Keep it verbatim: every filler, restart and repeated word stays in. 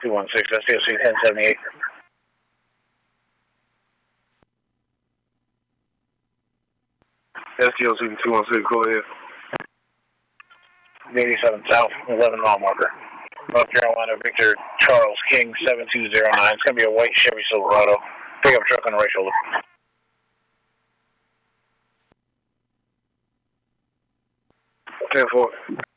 two one six, S D O C ten seventy-eight. S D O C two one six, go ahead. eighty-seven South, eleven mile marker. North Carolina, Victor Charles King, seven two zero nine. It's going to be a white Chevy Silverado. Pickup truck on the right shoulder. ten four.